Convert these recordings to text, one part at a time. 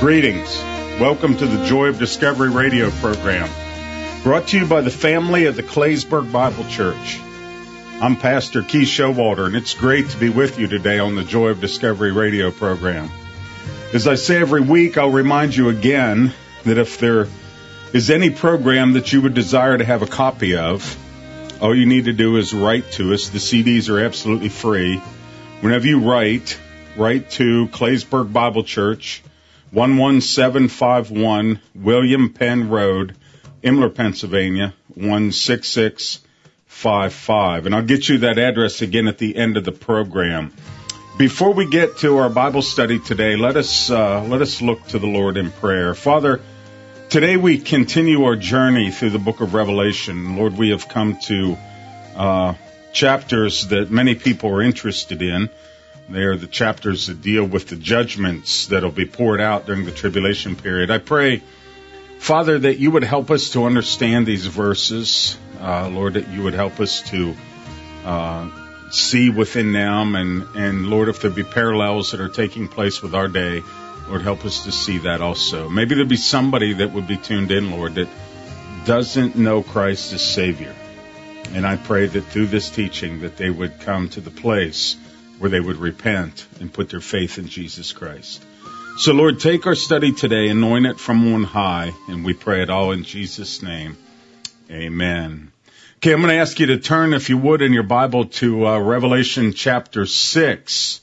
Greetings. Welcome to the Joy of Discovery radio program, brought to you by the family of the Claysburg Bible Church. I'm Pastor Keith Showalter, and it's great to be with you today on the Joy of Discovery radio program. As I say every week, I'll remind you again that if there is any program that you would desire to have a copy of, all you need to do is write to us. The CDs are absolutely free. Whenever you write to Claysburg Bible Church, 11751 William Penn Road, Imler, Pennsylvania, 16655. And I'll get you that address again at the end of the program. Before we get to our Bible study today, let us look to the Lord in prayer. Father, today we continue our journey through the book of Revelation. Lord, we have come to chapters that many people are interested in. They are the chapters that deal with the judgments that will be poured out during the tribulation period. I pray, Father, that you would help us to understand these verses. Lord, that you would help us to see within them. And Lord, if there be parallels that are taking place with our day, Lord, help us to see that also. Maybe there'd be somebody that would be tuned in, Lord, that doesn't know Christ as Savior. And I pray that through this teaching that they would come to the place where they would repent and put their faith in Jesus Christ. So, Lord, take our study today, anoint it from on high, and we pray it all in Jesus' name. Amen. Okay, I'm going to ask you to turn, if you would, in your Bible to Revelation chapter 6.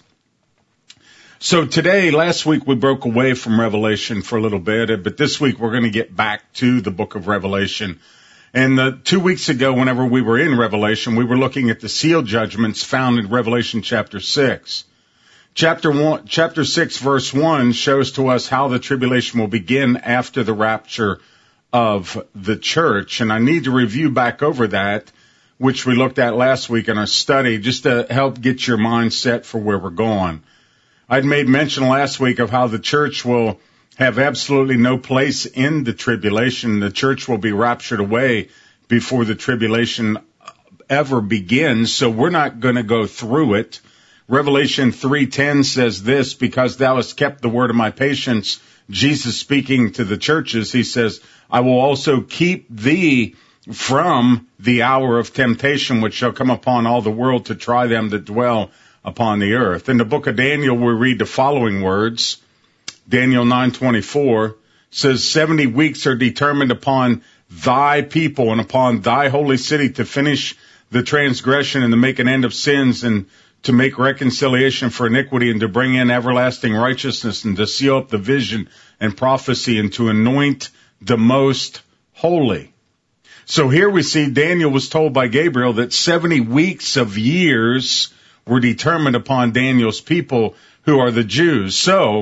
So today, last week, we broke away from Revelation for a little bit, but this week we're going to get back to the book of Revelation. And 2 weeks ago, whenever we were in Revelation, we were looking at the seal judgments found in Revelation chapter 6. Chapter 6, verse 1 shows to us how the tribulation will begin after the rapture of the church. And I need to review back over that, which we looked at last week in our study, just to help get your mind set for where we're going. I'd made mention last week of how the church will have absolutely no place in the tribulation. The church will be raptured away before the tribulation ever begins, so we're not going to go through it. Revelation 3:10 says this, because thou hast kept the word of my patience, Jesus speaking to the churches, he says, I will also keep thee from the hour of temptation which shall come upon all the world to try them that dwell upon the earth. In the book of Daniel, we read the following words. Daniel 9:24 says, 70 weeks are determined upon thy people and upon thy holy city to finish the transgression and to make an end of sins and to make reconciliation for iniquity and to bring in everlasting righteousness and to seal up the vision and prophecy and to anoint the most holy. So here we see Daniel was told by Gabriel that 70 weeks of years were determined upon Daniel's people who are the Jews.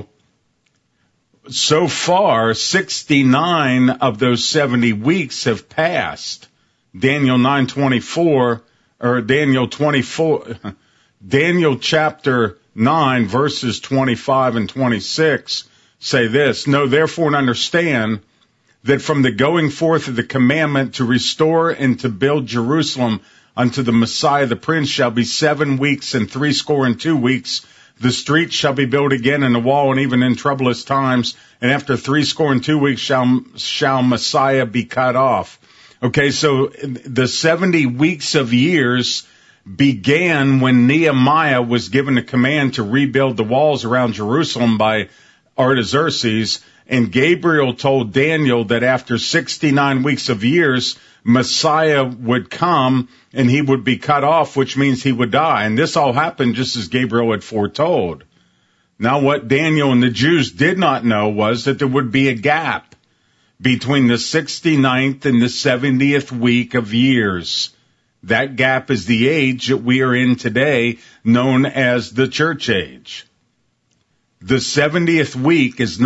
So far, 69 of those 70 weeks have passed. Daniel 9:24, or Daniel 24, Daniel chapter 9, verses 25 and 26 say this, Know therefore and understand that from the going forth of the commandment to restore and to build Jerusalem unto the Messiah the Prince shall be 7 weeks and 62 weeks. The streets shall be built again and the wall, and even in troublous times, and after 62 weeks shall Messiah be cut off. Okay, so the 70 weeks of years began when Nehemiah was given a command to rebuild the walls around Jerusalem by Artaxerxes, and Gabriel told Daniel that after 69 weeks of years, Messiah would come and he would be cut off, which means he would die. And this all happened just as Gabriel had foretold. Now what Daniel and the Jews did not know was that there would be a gap between the 69th and the 70th week of years. That gap is the age that we are in today, known as the church age. The 70th week is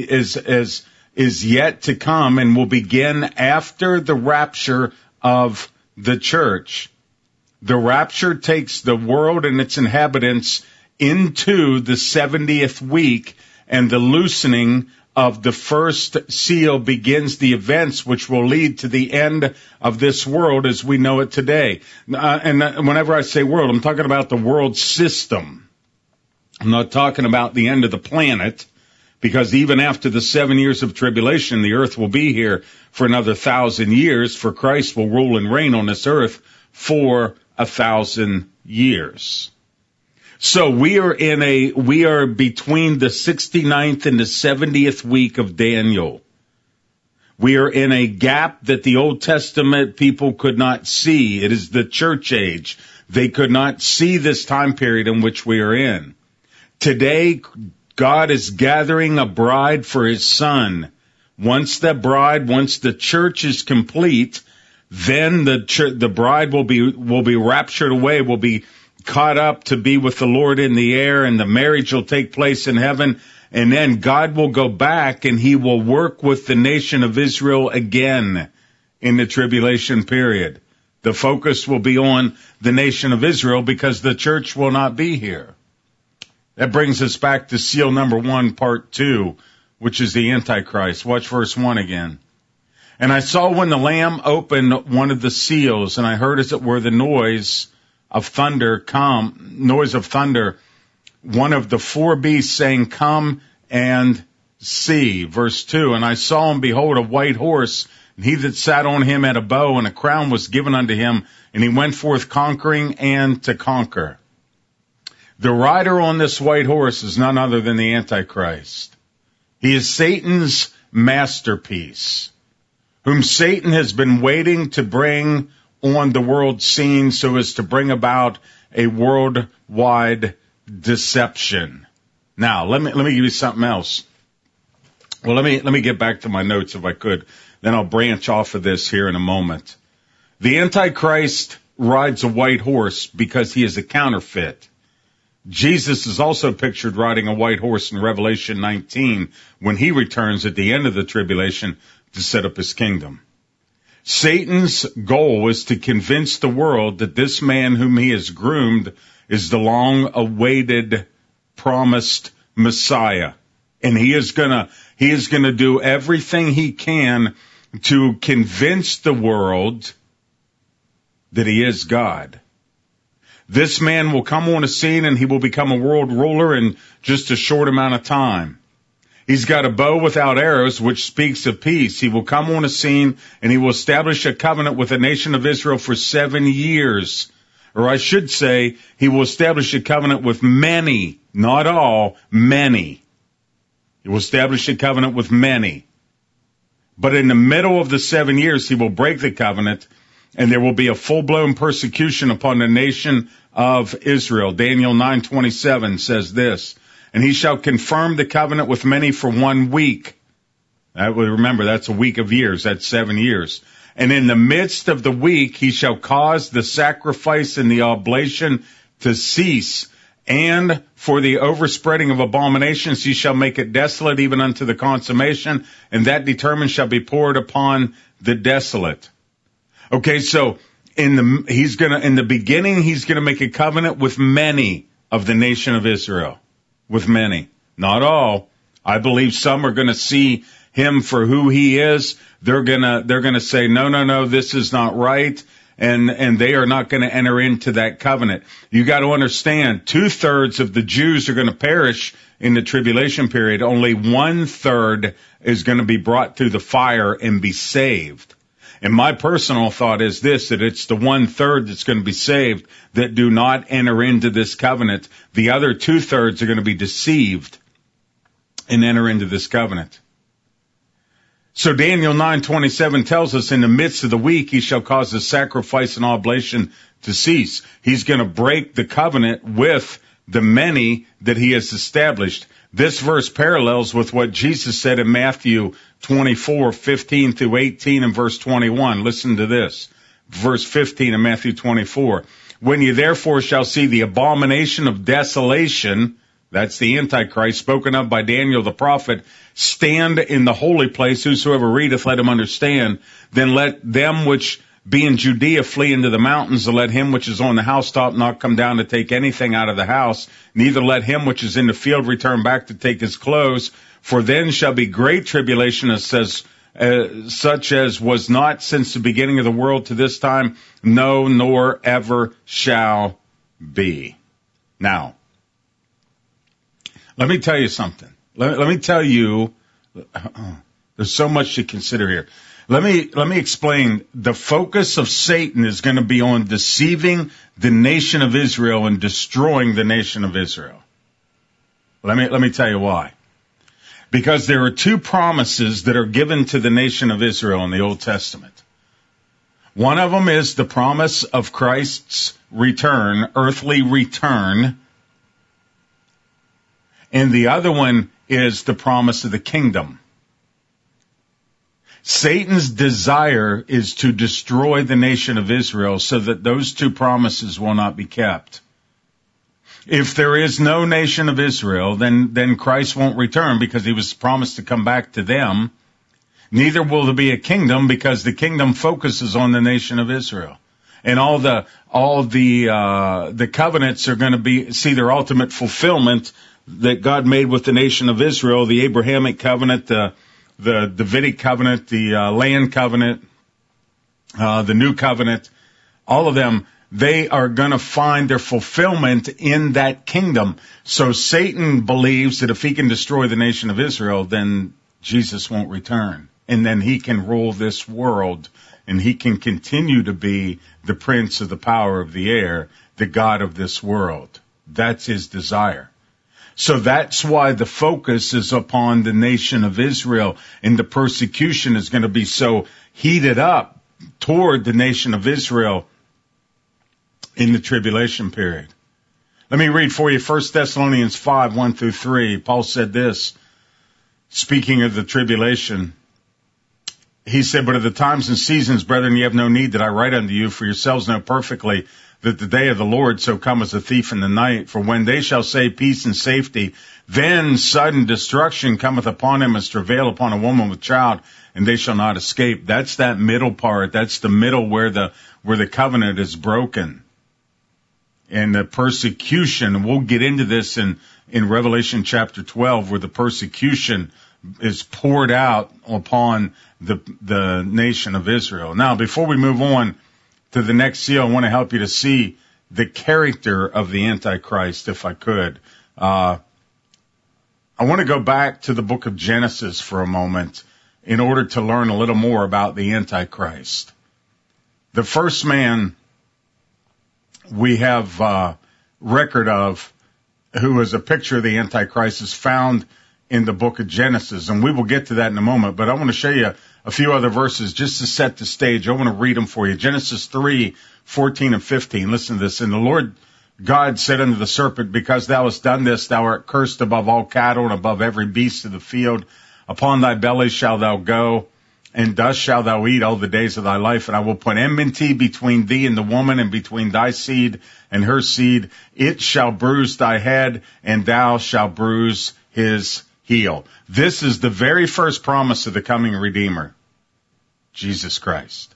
yet to come and will begin after the rapture of the church. The rapture takes the world and its inhabitants into the 70th week, and the loosening of the first seal begins the events which will lead to the end of this world as we know it today. And whenever I say world, I'm talking about the world system. I'm not talking about the end of the planet, Because even after the 7 years of tribulation, the earth will be here for another 1,000 years, for Christ will rule and reign on this earth for 1,000 years. So we are between the 69th and the 70th week of Daniel. We are in a gap that the Old Testament people could not see. It is the church age. They could not see this time period in which we are in. Today, God is gathering a bride for his son. Once the church is complete, then the bride will be raptured away, will be caught up to be with the Lord in the air, and the marriage will take place in heaven. And then God will go back and he will work with the nation of Israel again in the tribulation period. The focus will be on the nation of Israel because the church will not be here. That brings us back to seal number 1, part 2, which is the Antichrist. Watch verse 1 again. And I saw when the Lamb opened one of the seals, and I heard as it were the noise of thunder, one of the 4 beasts saying, "Come and see." Verse 2, and I saw and behold a white horse, and he that sat on him had a bow, and a crown was given unto him, and he went forth conquering and to conquer. The rider on this white horse is none other than the Antichrist. He is Satan's masterpiece, whom Satan has been waiting to bring on the world scene so as to bring about a worldwide deception. Now, let me give you something else. Well, let me get back to my notes if I could. Then I'll branch off of this here in a moment. The Antichrist rides a white horse because he is a counterfeit. Jesus is also pictured riding a white horse in Revelation 19 when he returns at the end of the tribulation to set up his kingdom. Satan's goal is to convince the world that this man whom he has groomed is the long-awaited, promised Messiah. And he is gonna do everything he can to convince the world that he is God. This man will come on a scene and he will become a world ruler in just a short amount of time. He's got a bow without arrows, which speaks of peace. He will come on a scene and he will establish a covenant with the nation of Israel for 7 years. Or I should say, he will establish a covenant with many, not all, many. He will establish a covenant with many. But in the middle of the 7 years, he will break the covenant, and there will be a full-blown persecution upon the nation of Israel. Daniel 9:27 says this, and he shall confirm the covenant with many for 1 week. Remember, that's a week of years. That's 7 years. And in the midst of the week, he shall cause the sacrifice and the oblation to cease. And for the overspreading of abominations, he shall make it desolate even unto the consummation, and that determined shall be poured upon the desolate. Okay, so in the beginning, he's gonna make a covenant with many of the nation of Israel. With many. Not all. I believe some are gonna see him for who he is. They're gonna say, no, this is not right. And they are not going to enter into that covenant. You got to understand, 2/3 of the Jews are going to perish in the tribulation period. Only 1/3 is going to be brought through the fire and be saved. And my personal thought is this, that it's the 1/3 that's going to be saved that do not enter into this covenant. The other 2/3 are going to be deceived and enter into this covenant. So Daniel 9:27 tells us in the midst of the week, he shall cause the sacrifice and oblation to cease. He's going to break the covenant with the many that he has established. This verse parallels with what Jesus said in Matthew 24:15 through 18 and verse 21. Listen to this. Verse 15 in Matthew 24. When you therefore shall see the abomination of desolation, that's the Antichrist, spoken of by Daniel the prophet, stand in the holy place, whosoever readeth, let him understand. Then let them which be in Judea flee into the mountains, and let him which is on the housetop not come down to take anything out of the house, neither let him which is in the field return back to take his clothes. For then shall be great tribulation, as says, such as was not since the beginning of the world to this time, no, nor ever shall be. Now, let me tell you something. Let me tell you, there's so much to consider here. Let me explain. The focus of Satan is going to be on deceiving the nation of Israel and destroying the nation of Israel. Let me tell you why. Because there are two promises that are given to the nation of Israel in the Old Testament. One of them is the promise of Christ's return, earthly return. And the other one is the promise of the kingdom. Satan's desire is to destroy the nation of Israel so that those two promises will not be kept. If there is no nation of Israel, then Christ won't return because he was promised to come back to them. Neither will there be a kingdom because the kingdom focuses on the nation of Israel. And all the covenants are going to see their ultimate fulfillment that God made with the nation of Israel, the Abrahamic covenant, the Davidic covenant, the land covenant, the new covenant, all of them, they are going to find their fulfillment in that kingdom. So Satan believes that if he can destroy the nation of Israel, then Jesus won't return. And then he can rule this world, and he can continue to be the prince of the power of the air, the God of this world. That's his desire. So that's why the focus is upon the nation of Israel, and the persecution is going to be so heated up toward the nation of Israel in the tribulation period. Let me read for you 1 Thessalonians 5, 1 through 3. Paul said this, speaking of the tribulation. He said, "But at the times and seasons, brethren, ye have no need that I write unto you, for yourselves know perfectly that the day of the Lord so come as a thief in the night. For when they shall say peace and safety, then sudden destruction cometh upon them as travail upon a woman with child, and they shall not escape." That's that middle part. That's the middle where the covenant is broken. And the persecution, we'll get into this in Revelation chapter 12, where the persecution is poured out upon the nation of Israel. Now, before we move on to the next seal, I want to help you to see the character of the Antichrist, if I could. I want to go back to the book of Genesis for a moment in order to learn a little more about the Antichrist. The first man we have record of who is a picture of the Antichrist is found in the book of Genesis, and we will get to that in a moment, but I want to show you a few other verses just to set the stage. I want to read them for you. Genesis 3, 14 and 15. Listen to this. "And the Lord God said unto the serpent, Because thou hast done this, thou art cursed above all cattle and above every beast of the field. Upon thy belly shalt thou go, and dust shalt thou eat all the days of thy life. And I will put enmity between thee and the woman, and between thy seed and her seed. It shall bruise thy head, and thou shalt bruise his heel." This is the very first promise of the coming Redeemer, Jesus Christ.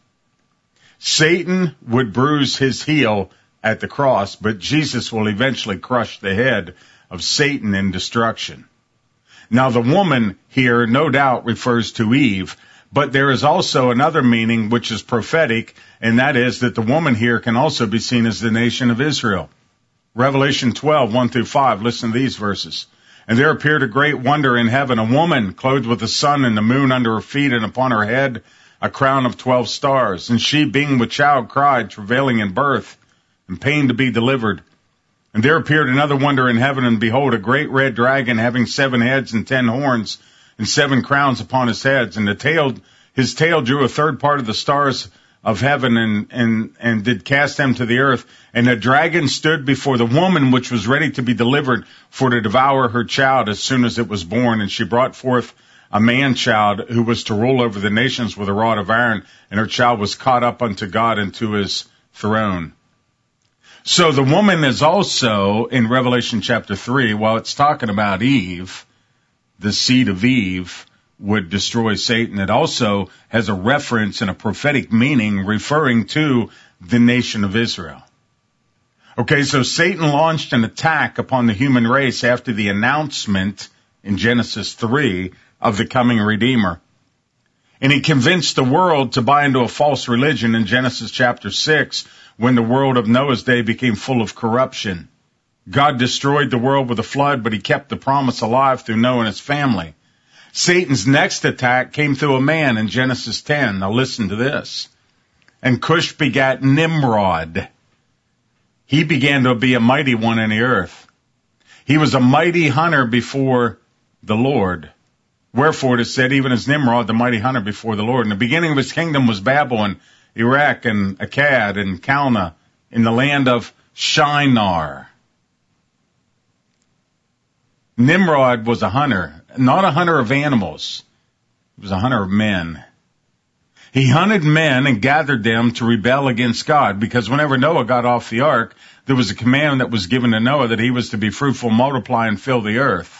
Satan would bruise his heel at the cross, but Jesus will eventually crush the head of Satan in destruction. Now, the woman here no doubt refers to Eve, but there is also another meaning which is prophetic, and that is that the woman here can also be seen as the nation of Israel. Revelation 12, 1 through 5, listen to these verses. "And there appeared a great wonder in heaven, a woman clothed with the sun and the moon under her feet, and upon her head a crown of 12 stars. And she, being with child, cried, travailing in birth, and pain to be delivered. And there appeared another wonder in heaven, and behold, a great red dragon, having 7 heads and 10 horns, and 7 crowns upon his heads. And his tail drew a third part of the stars of heaven, and did cast them to the earth. And the dragon stood before the woman which was ready to be delivered, for to devour her child as soon as it was born. And she brought forth a man-child, who was to rule over the nations with a rod of iron, and her child was caught up unto God and to his throne." So the woman is also, in Revelation chapter 3, while it's talking about Eve, the seed of Eve would destroy Satan, it also has a reference and a prophetic meaning referring to the nation of Israel. Okay, so Satan launched an attack upon the human race after the announcement in Genesis 3 of the coming Redeemer. And he convinced the world to buy into a false religion in Genesis chapter 6, when the world of Noah's day became full of corruption. God destroyed the world with a flood, but he kept the promise alive through Noah and his family. Satan's next attack came through a man in Genesis 10. Now listen to this. And Cush begat Nimrod. He began to be a mighty one in the earth. He was a mighty hunter before the Lord. Wherefore it is said, even as Nimrod, the mighty hunter before the Lord. And the beginning of his kingdom was Babylon, Iraq, and Akkad, and Calneh, in the land of Shinar. Nimrod was a hunter, not a hunter of animals. He was a hunter of men. He hunted men and gathered them to rebel against God, because whenever Noah got off the ark, there was a command that was given to Noah that he was to be fruitful, multiply, and fill the earth.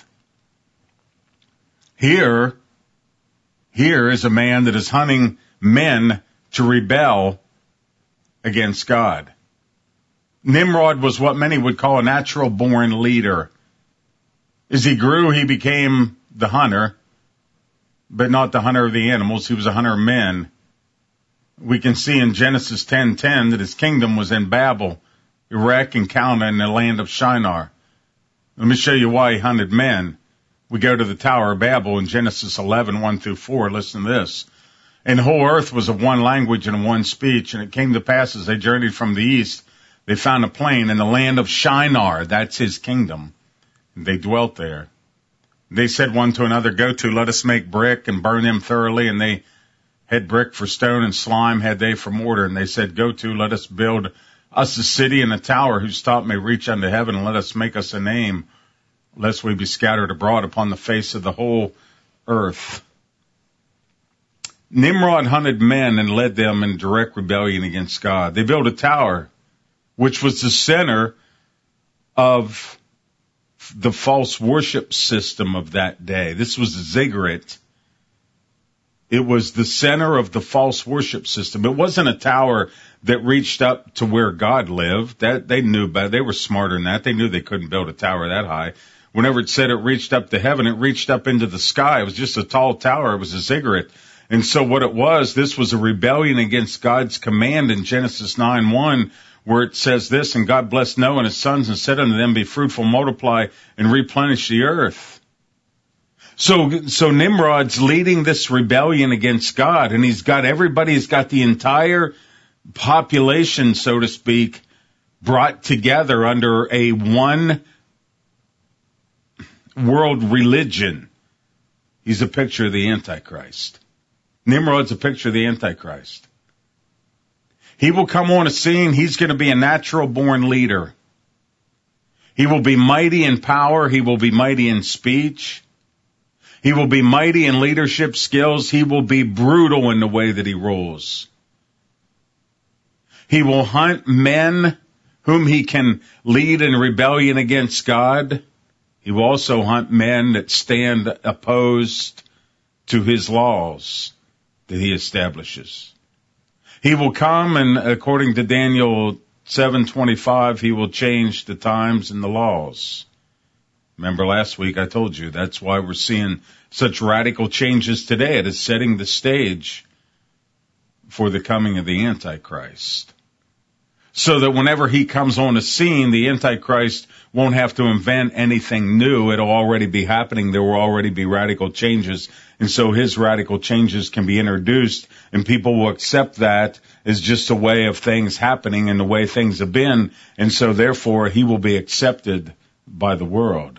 Here is a man that is hunting men to rebel against God. Nimrod was what many would call a natural-born leader. As he grew, he became the hunter, but not the hunter of the animals. He was a hunter of men. We can see in Genesis 10:10 that his kingdom was in Babel, Iraq, and Calneh, in the land of Shinar. Let me show you why he hunted men. We go to the Tower of Babel in Genesis 11:1-4. Listen to this. And the whole earth was of one language and of one speech. And it came to pass as they journeyed from the east, they found a plain in the land of Shinar. That's his kingdom. And they dwelt there. They said one to another, go to, let us make brick and burn them thoroughly. And they had brick for stone, and slime had they for mortar. And they said, go to, let us build us a city and a tower whose top may reach unto heaven, and let us make us a name, lest we be scattered abroad upon the face of the whole earth. Nimrod hunted men and led them in direct rebellion against God. They built a tower, which was the center of the false worship system of that day. This was a ziggurat. It was the center of the false worship system. It wasn't a tower that reached up to where God lived. That they knew better. They were smarter than that. They knew they couldn't build a tower that high. Whenever it said it reached up to heaven, it reached up into the sky. It was just a tall tower. It was a ziggurat. And so what it was, this was a rebellion against God's command in Genesis 9:1, where it says this, and God blessed Noah and his sons and said unto them, be fruitful, multiply, and replenish the earth. So Nimrod's leading this rebellion against God, and he's got the entire population, so to speak, brought together under a one world religion. He's a picture of the Antichrist. Nimrod's a picture of the Antichrist. He will come on a scene. He's going to be a natural-born leader. He will be mighty in power. He will be mighty in speech. He will be mighty in leadership skills. He will be brutal in the way that he rules. He will hunt men whom he can lead in rebellion against God. He will also hunt men that stand opposed to his laws that he establishes. He will come, and according to Daniel 7:25, he will change the times and the laws. Remember last week I told you that's why we're seeing such radical changes today. It is setting the stage for the coming of the Antichrist. So that whenever he comes on the scene, the Antichrist won't have to invent anything new. It'll already be happening. There will already be radical changes. And so his radical changes can be introduced, and people will accept that as just a way of things happening and the way things have been. And so therefore he will be accepted by the world.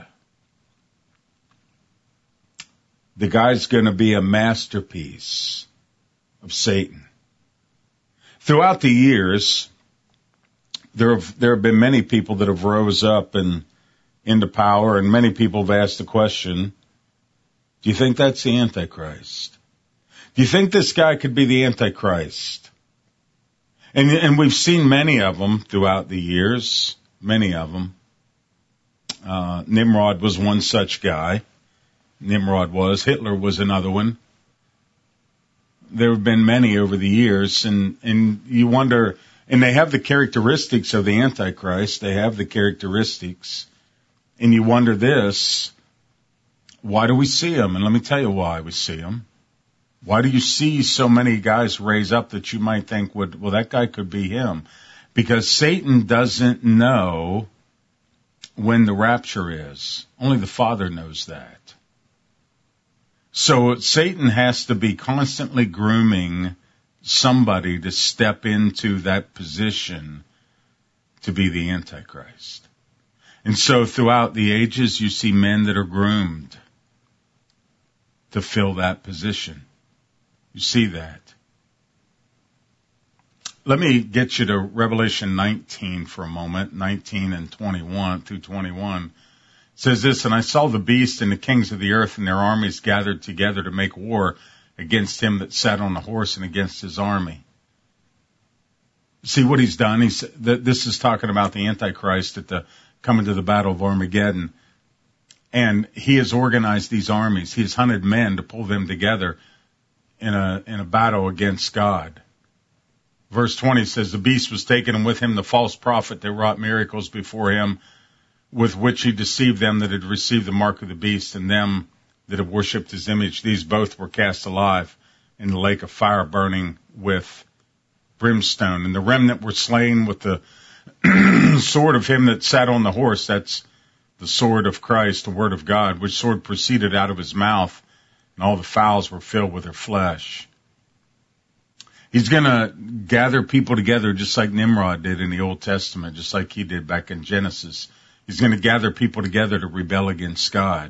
The guy's going to be a masterpiece of Satan. Throughout the years, there have been many people that have rose up and into power, and many people have asked the question, do you think that's the Antichrist? Do you think this guy could be the Antichrist? And we've seen many of them throughout the years, many of them. Nimrod was one such guy. Hitler was another one. There have been many over the years, and you wonder, and they have the characteristics of the Antichrist. They have the characteristics. And you wonder this, why do we see them? And let me tell you why we see them. Why do you see so many guys raise up that you might think, well, that guy could be him? Because Satan doesn't know when the rapture is. Only the Father knows that. So Satan has to be constantly grooming somebody to step into that position to be the Antichrist. And so throughout the ages, you see men that are groomed to fill that position. You see that. Let me get you to Revelation 19 for a moment, 19 and 21 through 21. It says this, and I saw the beast and the kings of the earth and their armies gathered together to make war against him that sat on the horse and against his army. See what he's done? This is talking about the Antichrist coming to the battle of Armageddon. And he has organized these armies. He has hunted men to pull them together in a battle against God. Verse 20 says, the beast was taken, and with him the false prophet that wrought miracles before him, with which he deceived them that had received the mark of the beast, and them that have worshipped his image. These both were cast alive in the lake of fire burning with brimstone. And the remnant were slain with the sword of him that sat on the horse. That's the sword of Christ, the word of God, which sword proceeded out of his mouth, and all the fowls were filled with their flesh. He's going to gather people together just like Nimrod did in the Old Testament, just like he did back in Genesis. He's going to gather people together to rebel against God.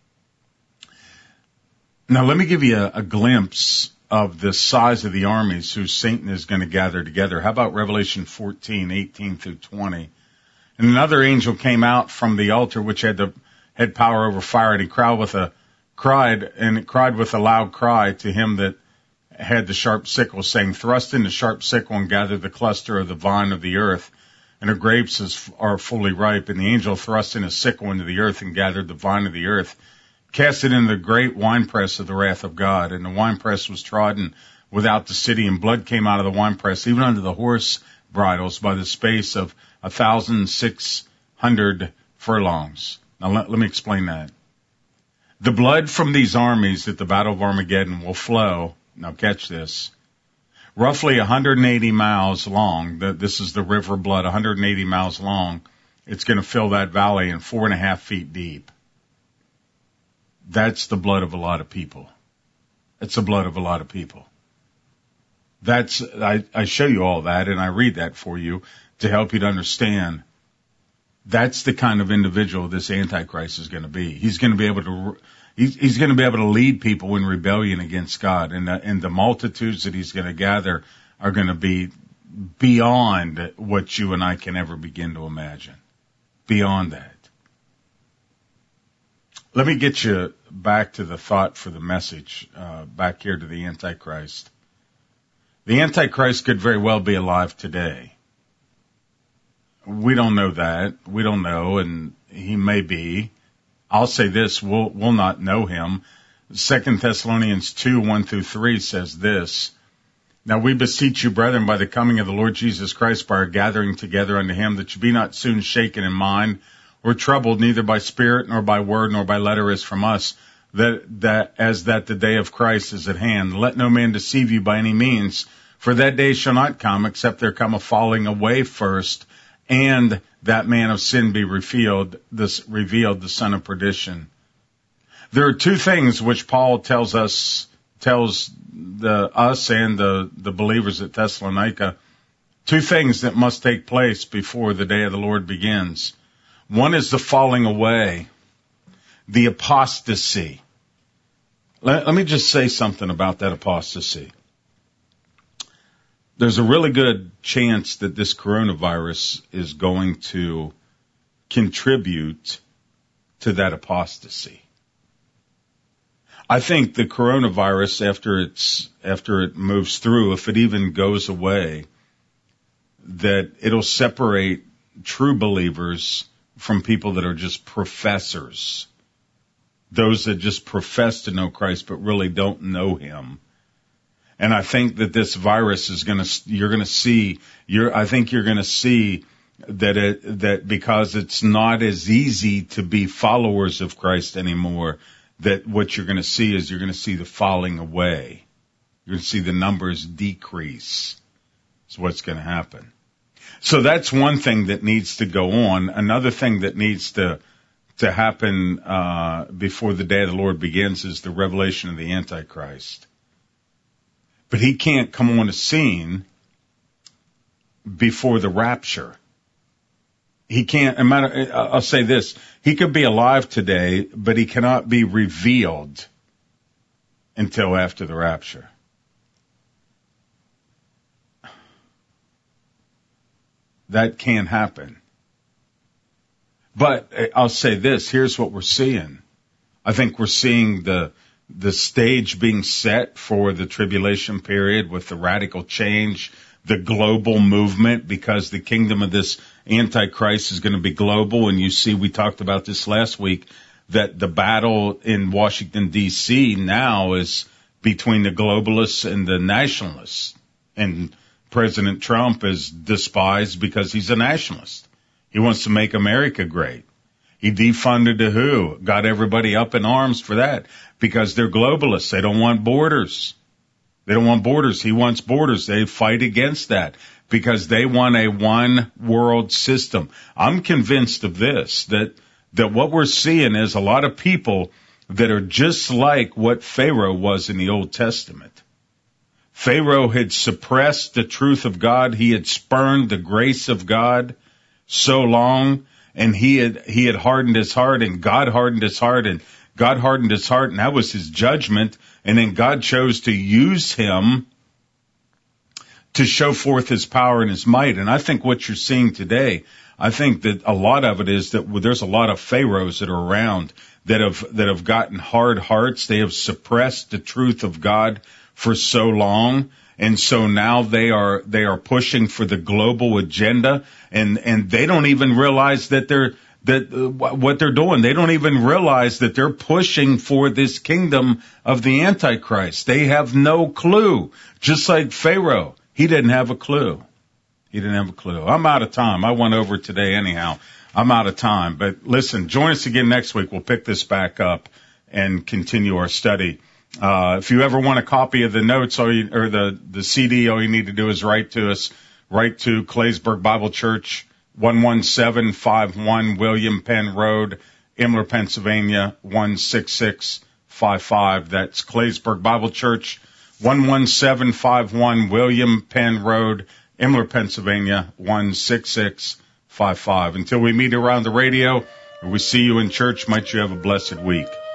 Now let me give you a glimpse of the size of the armies who Satan is going to gather together. How about Revelation 14, 18 through 20? And another angel came out from the altar which had power over fire, and he cried with a loud cry to him that had the sharp sickle, saying, thrust in the sharp sickle and gather the cluster of the vine of the earth, and her grapes are fully ripe. And the angel thrust in a sickle into the earth and gathered the vine of the earth, cast it in the great winepress of the wrath of God. And the winepress was trodden without the city, and blood came out of the winepress, even unto the horse bridles, by the space of 1,600 furlongs. Now let me explain that. The blood from these armies at the Battle of Armageddon will flow, now catch this, roughly 180 miles long. This is the river blood, 180 miles long. It's going to fill that valley and 4.5 feet deep. That's the blood of a lot of people. It's the blood of a lot of people. I show you all that, and I read that for you to help you to understand. That's the kind of individual this Antichrist is going to be. He's going to be able to lead people in rebellion against God, and the multitudes that he's going to gather are going to be beyond what you and I can ever begin to imagine. Beyond that. Let me get you back to the thought for the message, back here to the Antichrist. The Antichrist could very well be alive today. We don't know that. We don't know, and he may be. I'll say this, we'll not know him. 2 Thessalonians 2, 1 through 3 says this, now we beseech you, brethren, by the coming of the Lord Jesus Christ, by our gathering together unto him, that you be not soon shaken in mind, or troubled, neither by spirit, nor by word, nor by letter as from us, that the day of Christ is at hand. Let no man deceive you by any means, for that day shall not come, except there come a falling away first, and that man of sin be revealed, the son of perdition. There are two things which Paul tells us and the believers at Thessalonica, two things that must take place before the day of the Lord begins. One is the falling away, the apostasy. Let me just say something about that apostasy. There's a really good chance that this coronavirus is going to contribute to that apostasy. I think the coronavirus, after it moves through, if it even goes away, that it'll separate true believers from people that are just professors. Those that just profess to know Christ but really don't know him. And I think that this virus is you're going to see that because it's not as easy to be followers of Christ anymore, that what you're going to see is you're going to see the falling away. You're going to see the numbers decrease. That's what's going to happen. So that's one thing that needs to go on. Another thing that needs to happen before the day of the Lord begins is the revelation of the Antichrist. But he can't come on the scene before the rapture. He can't, I'll say this, he could be alive today, but he cannot be revealed until after the rapture. That can't happen. But I'll say this, here's what we're seeing. I think we're seeing the stage being set for the tribulation period with the radical change, the global movement, because the kingdom of this Antichrist is going to be global. And you see, we talked about this last week, that the battle in Washington, D.C. now is between the globalists and the nationalists. And President Trump is despised because he's a nationalist. He wants to make America great. He defunded the WHO, got everybody up in arms for that because they're globalists. They don't want borders. They don't want borders. He wants borders. They fight against that because they want a one world system. I'm convinced of this, that what we're seeing is a lot of people that are just like what Pharaoh was in the Old Testament. Pharaoh had suppressed the truth of God. He had spurned the grace of God so long, and he had hardened his heart, and God hardened his heart, and God hardened his heart, and that was his judgment. And then God chose to use him to show forth his power and his might. And I think what you're seeing today, I think that a lot of it is that there's a lot of pharaohs that are around that have gotten hard hearts. They have suppressed the truth of God for so long. And so now they are pushing for the global agenda, and they don't even realize that what they're doing. They don't even realize that they're pushing for this kingdom of the Antichrist. They have no clue. Just like Pharaoh, he didn't have a clue. He didn't have a clue. I'm out of time. I went over today anyhow. I'm out of time. But listen, join us again next week. We'll pick this back up and continue our study. If you ever want a copy of the notes or the CD, all you need to do is write to us. Write to Claysburg Bible Church, 11751 William Penn Road, Imler, Pennsylvania, 16655. That's Claysburg Bible Church, 11751 William Penn Road, Imler, Pennsylvania, 16655. Until we meet around the radio or we see you in church, might you have a blessed week.